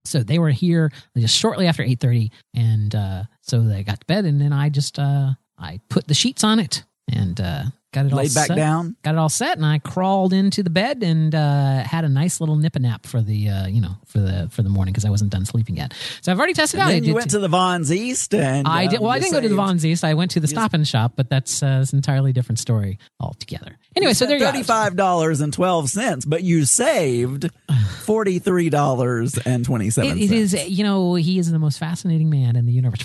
So they were here just shortly after 8:30, and so they got to bed, and then I just I put the sheets on it and got it all laid back set. down. Got it all set, and I crawled into the bed and had a nice little nip-a-nap for the for the morning because I wasn't done sleeping yet. So I've already tested out. Then you went to the Vons East, and I did. Well, I didn't go to the Vons East. I went to the Stop and Shop, but that's an entirely different story altogether. Anyway, so there you go. $35.12, but you saved $43.27. It is, he is the most fascinating man in the universe.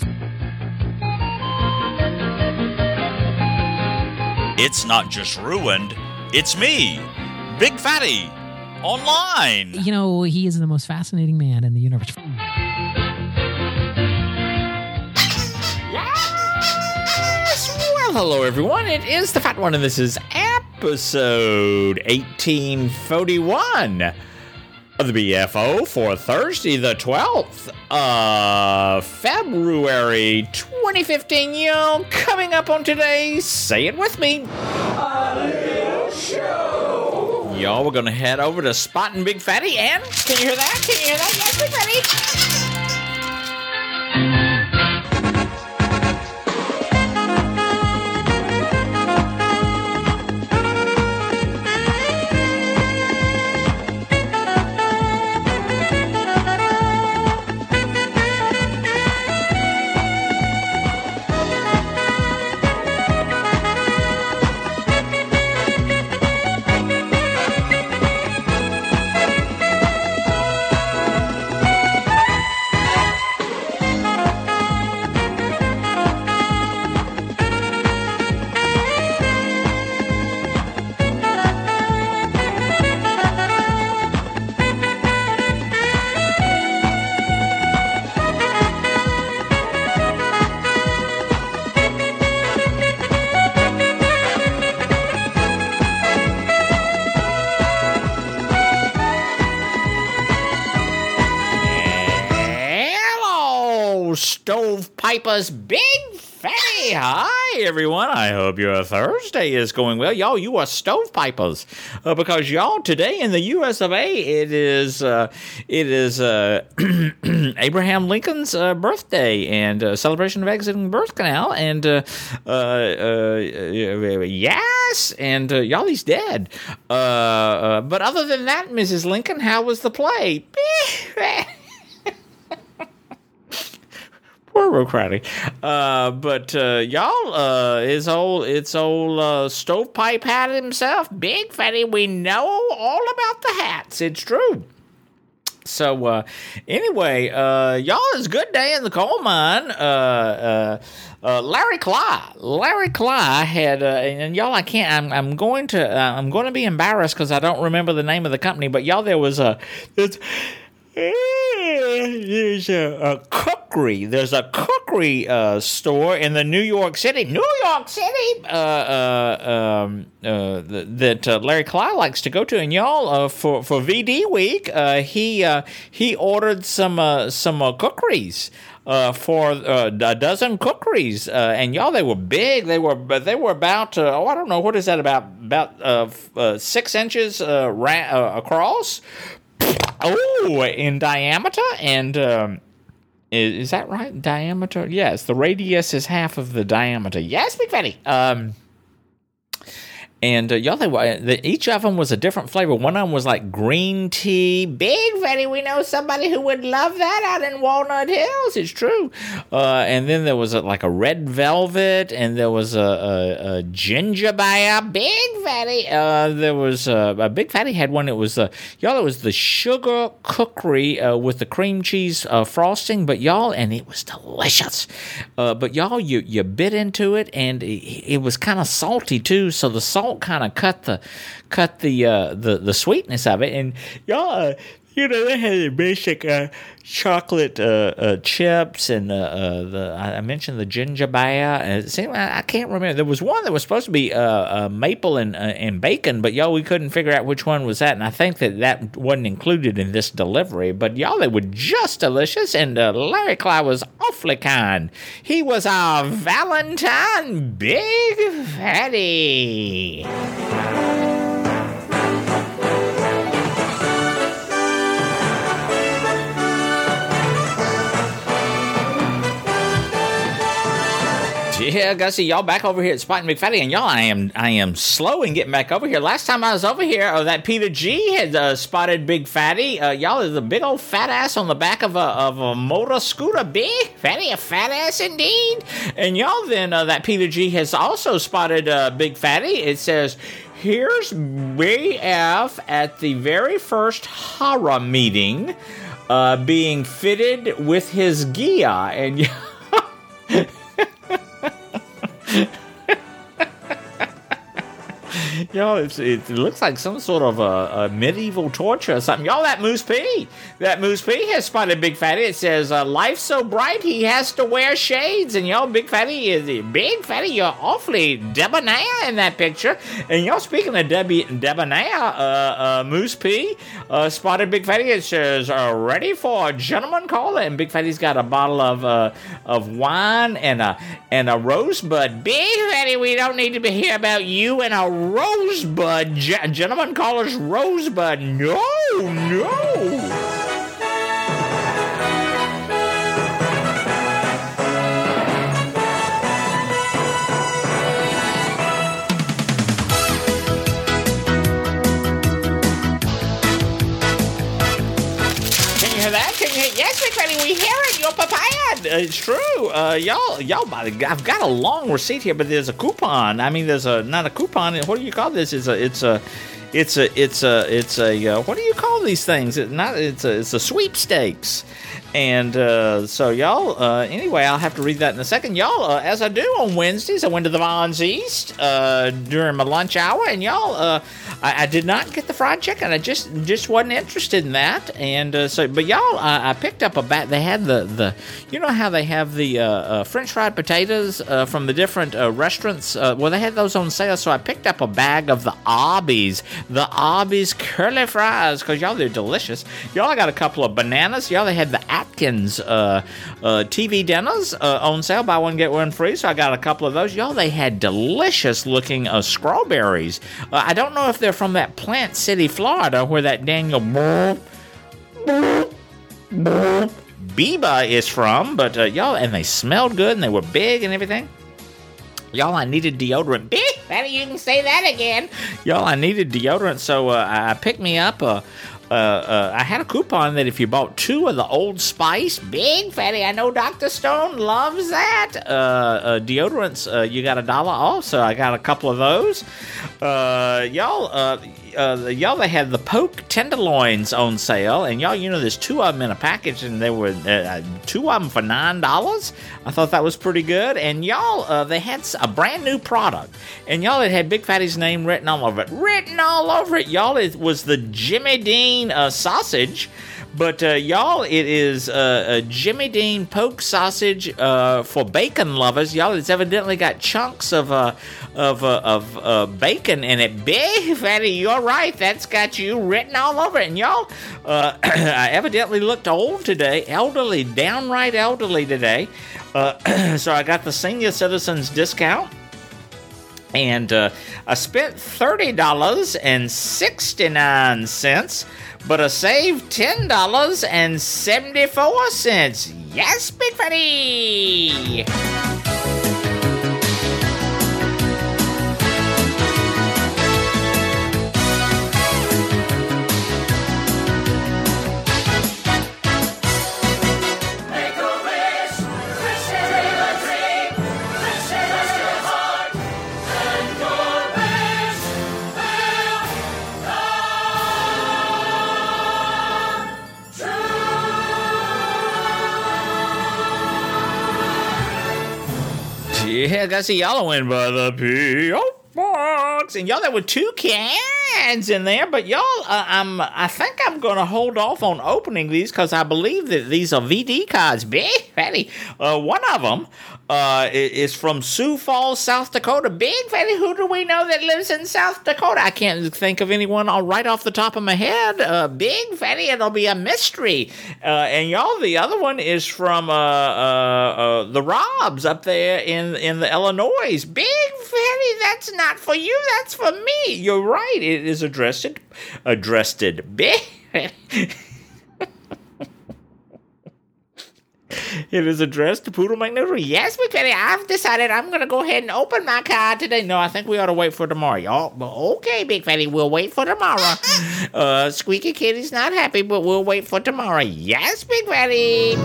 It's not just ruined, it's me, Big Fatty, online. He is the most fascinating man in the universe. Yes! Well, hello, everyone. It is the Fat One, and this is episode 1841 of the BFO for Thursday, the 12th of February 2015. Coming up on today's Say It With Me show. Y'all, we're going to head over to Spotting Big Fatty, and can you hear that? Can you hear that? Yes, Big Fatty. Stovepipers, Big Fatty. Hi, everyone. I hope your Thursday is going well. Y'all, you are Stovepipers. Because, y'all, today in the U.S. of A., it is Abraham Lincoln's birthday and celebration of exiting the birth canal. And, yes, and y'all, he's dead. But other than that, Mrs. Lincoln, how was the play? Poor Rocrati. But y'all, it's old Stovepipe hat himself, Big Fatty. We know all about the hats. It's true. So anyway, y'all, it's a good day in the coal mine. Larry Cly had, and y'all, I'm going to be embarrassed because I don't remember the name of the company. But y'all, there's a cookery. There's a cookery store in the New York City, that Larry Cly likes to go to. And y'all, for VD week, he ordered some cookeries. For a dozen cookeries, and y'all, they were big. They were about I don't know, what is that, about 6 inches across. Oh, in diameter, and is that right? Diameter? Yes, the radius is half of the diameter. Yes, Big Fatty. And y'all, each of them was a different flavor. One of them was like green tea. Big Fatty, we know somebody who would love that out in Walnut Hills. It's true. And then there was like a red velvet, and there was a ginger beer. Big Fatty. There was a Big Fatty had one. It was it was the sugar cookery with the cream cheese frosting. But y'all, and it was delicious. But y'all, you bit into it, and it was kind of salty too. So the salt kind of cut the sweetness of it, and y'all, they had the basic chocolate chips, and I mentioned the ginger beer. I can't remember. There was one that was supposed to be maple and bacon, but y'all, we couldn't figure out which one was that, and I think that wasn't included in this delivery. But y'all, they were just delicious, and Larry Cly was awfully kind. He was our Valentine, Big Fatty. Yeah, Gussie, y'all back over here at Spot and Big Fatty, and y'all, I am slow in getting back over here. Last time I was over here, that Peter G had spotted Big Fatty. Y'all is a big old fat ass on the back of a motor scooter. Big Fatty, a fat ass indeed. And y'all, then that Peter G has also spotted Big Fatty. It says, here's BF at the very first horror meeting, being fitted with his gear, and Y'all, it looks like some sort of a medieval torture or something. Y'all, that Moose P has spotted Big Fatty. It says, life's so bright he has to wear shades. And y'all, Big Fatty, you're awfully debonair in that picture. And y'all, speaking of debonair, Moose P spotted Big Fatty. It says, ready for a gentleman call. And Big Fatty's got a bottle of wine and a rosebud. Big Fatty, we don't need to hear about you and a rosebud. Gentleman caller's rosebud. No. Yes, Big Fatty, we hear it. You're prepared. It's true. Y'all, I've got a long receipt here, but there's a coupon. I mean, there's not a coupon. What do you call this? It's a what do you call these things? It's a sweepstakes. And so y'all, anyway, I'll have to read that in a second. Y'all, as I do on Wednesdays, I went to the Vons East during my lunch hour, and y'all, I did not get the fried chicken. I just wasn't interested in that. And but y'all, I picked up a bag. They had the you know how they have the French fried potatoes from the different restaurants. Well, they had those on sale, so I picked up a bag of the Arby's curly fries, because y'all, they're delicious. Y'all, I got a couple of bananas. Y'all, they had the Atkins TV dinners on sale, buy one get one free, so I got a couple of those. Y'all, they had delicious looking strawberries. I don't know if they're from that Plant City, Florida, where that Daniel Biba is from, but y'all, and they smelled good and they were big and everything. Y'all, I needed deodorant. Big Fatty, you can say that again. Y'all, I needed deodorant, so I picked me up I had a coupon that if you bought 2 of the Old Spice, Big Fatty, I know Dr. Stone loves that, deodorants, you got $1 off, so I got a couple of those. Y'all, they had the poke tenderloins on sale, and y'all, you know, there's 2 of them in a package, and there were 2 of them for $9. I thought that was pretty good. And y'all, they had a brand new product, and y'all, it had Big Fatty's name written all over it. Y'all, it was the Jimmy Dean sausage. But y'all, it is a Jimmy Dean poke sausage for bacon lovers. Y'all, it's evidently got chunks of bacon in it. Big Fatty, you're right. That's got you written all over it. And y'all, I evidently looked old today, elderly, downright elderly today. So I got the senior citizens discount. And I spent $30.69, but I saved $10.74. Yes, Big Fatty! Yeah, Gussie, y'all went by the P.O. Box. And y'all, there were 2 cans in there, but y'all, I think I'm going to hold off on opening these because I believe that these are VD cards. Big Fatty. One of them is from Sioux Falls, South Dakota. Big Fatty, who do we know that lives in South Dakota? I can't think of anyone right off the top of my head. Big Fatty, it'll be a mystery. And y'all, the other one is from the Robs up there in the Illinois. Big Fatty, that's not for you, that's for me. You're right, it is addressed. Big It is addressed to Poodle McNoodle. Yes, Big Fatty, I've decided I'm going to go ahead and open my card today. No, I think we ought to wait for tomorrow. Y'all, okay, Big Fatty, we'll wait for tomorrow. Squeaky Kitty's not happy, but we'll wait for tomorrow. Yes, Big Fatty.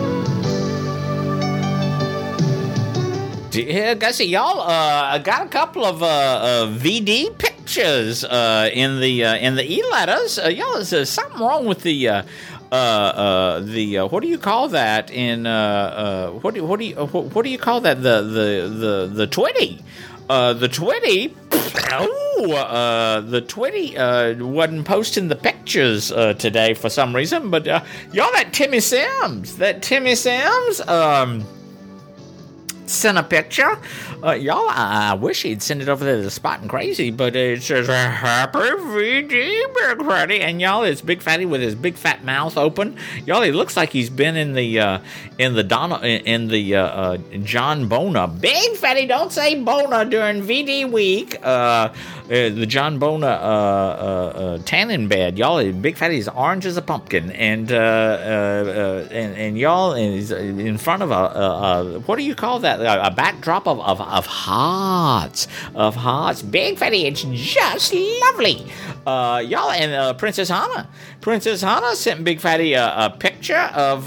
Guys, y'all, I got a couple of VD pictures in the e-letters. Y'all, is something wrong with the what do you call that in what do you call that the Twitty? The Twitty. The Twitty wasn't posting the pictures today for some reason, but y'all, that Timmy Sims sent a picture. Y'all, I wish he'd send it over there to the Spot and Crazy, but it says Happy VD, Big Fatty, and y'all, it's Big Fatty with his big fat mouth open. Y'all, he looks like he's been in the John Bona. Big Fatty, don't say Bona during VD week. The John Bona tanning bed, y'all. Big Fatty's orange as a pumpkin, and y'all, and he's in front of a what do you call that? A backdrop of hearts. Big Fatty, it's just lovely. Y'all, and Princess Hannah sent Big Fatty a picture of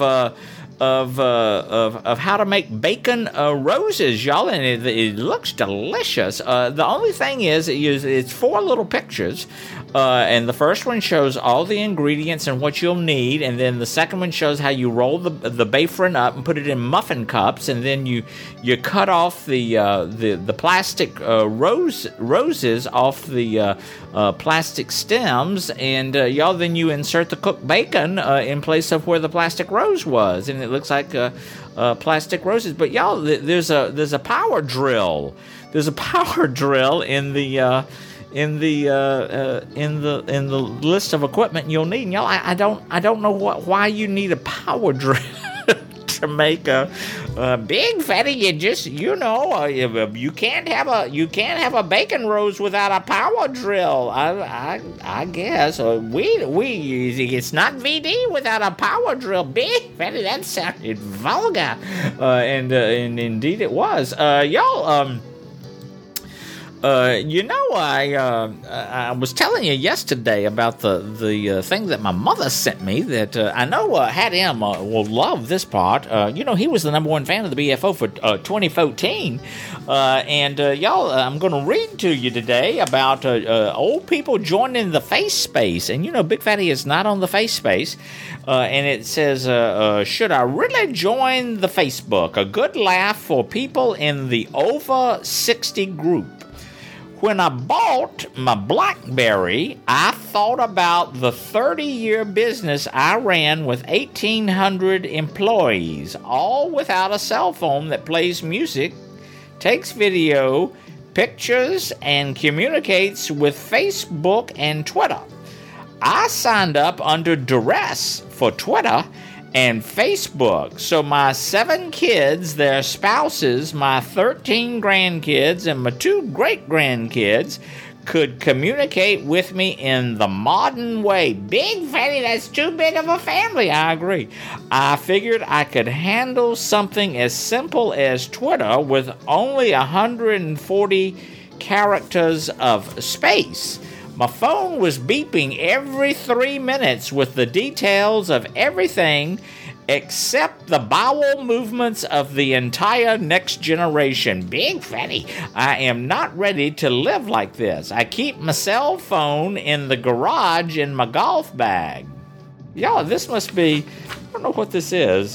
how to make bacon roses, y'all, and it looks delicious. The only thing is, it's 4 little pictures, and the first one shows all the ingredients and what you'll need, and then the second one shows how you roll the Bayfrin up and put it in muffin cups, and then you cut off the plastic roses off the plastic stems, and y'all, then you insert the cooked bacon in place of where the plastic rose was, and it looks like plastic roses. But y'all, there's a power drill. There's a power drill in the list of equipment you'll need. And y'all, I don't know why you need a power drill to make a Big Fatty. You just, you can't have a bacon rose without a power drill. I guess it's not VD without a power drill. Big Fatty, that sounded vulgar, and indeed it was. Y'all, I was telling you yesterday about the thing that my mother sent me that I know Hat M will love this part. He was the #1 fan of the BFO for 2014. And y'all, I'm going to read to you today about old people joining the Face Space. And, Big Fatty is not on the Face Space. And it says, should I really join the Facebook? A good laugh for people in the over 60 group. When I bought my BlackBerry, I thought about the 30-year business I ran with 1,800 employees, all without a cell phone that plays music, takes video, pictures, and communicates with Facebook and Twitter. I signed up under duress for Twitter and Facebook, so my 7 kids, their spouses, my 13 grandkids, and my 2 great-grandkids could communicate with me in the modern way. Big Fatty, that's too big of a family. I agree. I figured I could handle something as simple as Twitter with only 140 characters of space. My phone was beeping every 3 minutes with the details of everything except the bowel movements of the entire next generation. Big Fatty, I am not ready to live like this. I keep my cell phone in the garage in my golf bag. Y'all, this must be, I don't know what this is.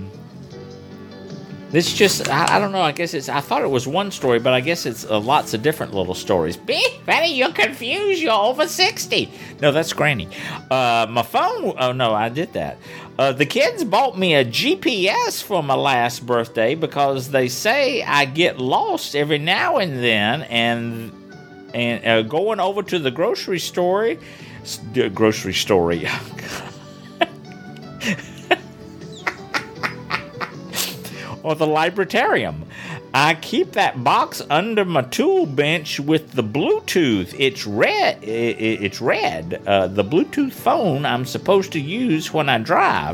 It's just, I don't know, I thought it was one story, but I guess it's lots of different little stories. Big Fatty, you're confused, you're over 60. No, that's Granny. My phone, oh no, I did that. The kids bought me a GPS for my last birthday because they say I get lost every now and then, and going over to the grocery store, or the librarium. I keep that box under my tool bench with the Bluetooth. It's red. The Bluetooth phone I'm supposed to use when I drive.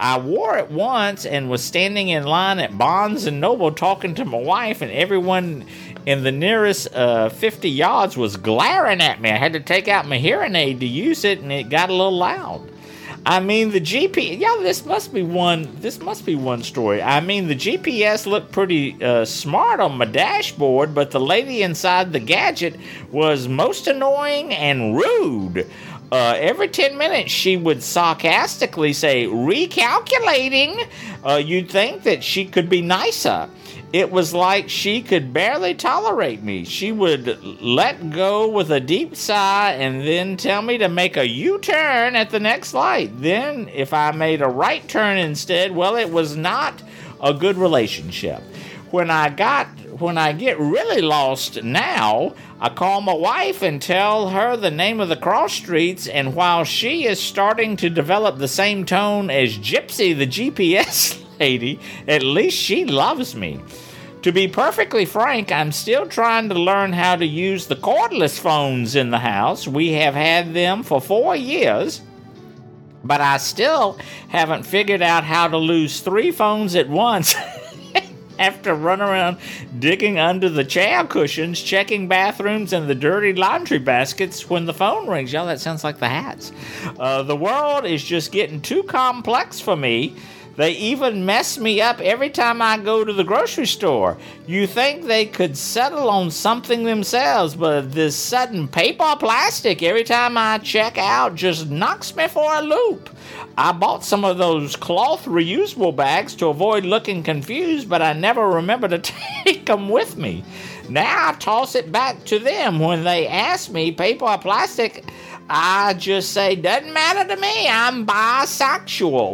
I wore it once and was standing in line at Barnes & Noble talking to my wife, and everyone in the nearest 50 yards was glaring at me. I had to take out my hearing aid to use it, and it got a little loud. I mean, the GPS... Yeah, this must be one story. I mean, the GPS looked pretty smart on my dashboard, but the lady inside the gadget was most annoying and rude. Every 10 minutes, she would sarcastically say, recalculating. You'd think that she could be nicer. It was like she could barely tolerate me. She would let go with a deep sigh and then tell me to make a U-turn at the next light. Then, if I made a right turn instead, well, it was not a good relationship. When I get really lost now, I call my wife and tell her the name of the cross streets, and while she is starting to develop the same tone as Gypsy, the GPS lady, at least she loves me. To be perfectly frank, I'm still trying to learn how to use the cordless phones in the house. We have had them for 4 years, but I still haven't figured out how to lose 3 phones at once. Have to run around digging under the chair cushions, checking bathrooms and the dirty laundry baskets when the phone rings. Y'all, that sounds like the Hats. The world is just getting too complex for me. They even mess me up every time I go to the grocery store. You think they could settle on something themselves, but this sudden paper or plastic every time I check out just knocks me for a loop. I bought some of those cloth reusable bags to avoid looking confused, but I never remember to take them with me. Now I toss it back to them. When they ask me, paper or plastic, I just say, doesn't matter to me, I'm bisexual.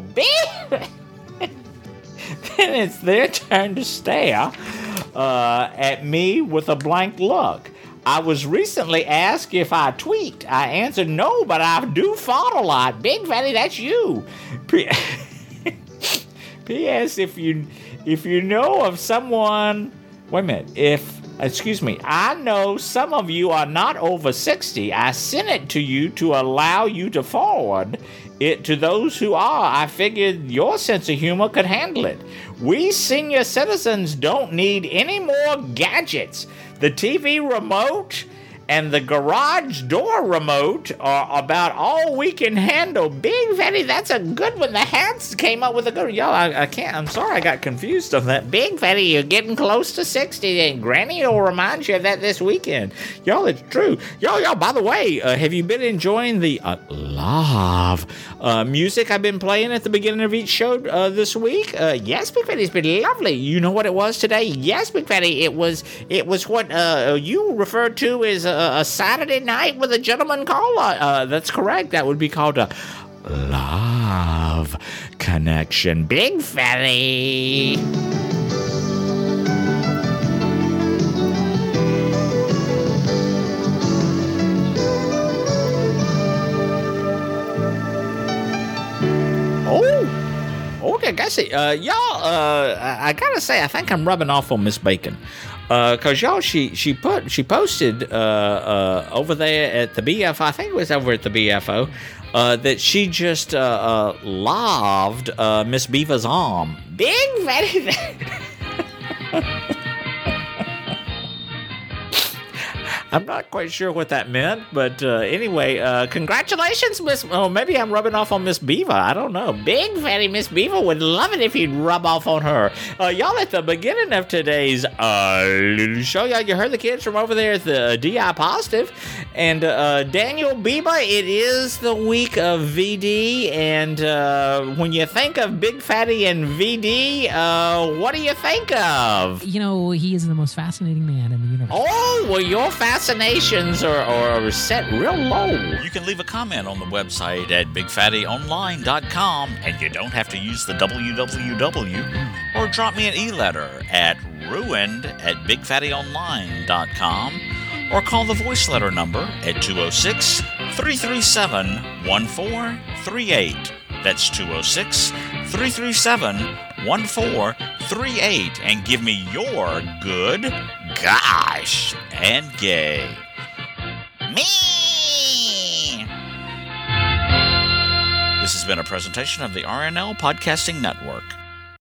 Then it's their turn to stare at me with a blank look. I was recently asked if I tweaked. I answered no, but I do fart a lot. Big Fatty, that's you. P.S. If you know of someone... Wait a minute. I know some of you are not over 60. I sent it to you to allow you to forward it to those who are. I figured your sense of humor could handle it. We senior citizens don't need any more gadgets. The TV remote and the garage door remote are about all we can handle. Big Fatty, that's a good one. The Hats came up with a good one. Y'all, I can't. I'm sorry I got confused on that. Big Fatty, you're getting close to 60, and Granny will remind you of that this weekend. Y'all, it's true. Y'all, by the way, have you been enjoying the live music I've been playing at the beginning of each show this week? Yes, Big Fatty, it's been lovely. You know what it was today? Yes, Big Fatty, it was what you referred to as a Saturday night with a gentleman caller. That's correct. That would be called a live connection. Big Fatty. Okay, guys, y'all, I gotta say, I think I'm rubbing off on Miss Bacon. Cause y'all, she posted over there at the BFO. I think it was over at the BFO that she just loved Miss Beaver's arm. Big Fatty. I'm not quite sure what that meant, but anyway, congratulations, Miss... Oh, maybe I'm rubbing off on Miss Beaver. I don't know. Big Fatty Miss Beaver would love it if you'd rub off on her. Y'all, at the beginning of today's little show, y'all, you heard the kids from over there at the DI Positive. And Daniel Bieber, it is the week of VD. And when you think of Big Fatty and VD, what do you think of? You know, he is the most fascinating man in the universe. Oh, well, your fascinations are set real low. You can leave a comment on the website at bigfattyonline.com, and you don't have to use the www, or drop me an e-letter at ruined@bigfattyonline.com, or call the voice letter number at 206-337-1438. That's 206-337-1438, and give me your good, gosh, and gay. Me! This has been a presentation of the RNL Podcasting Network.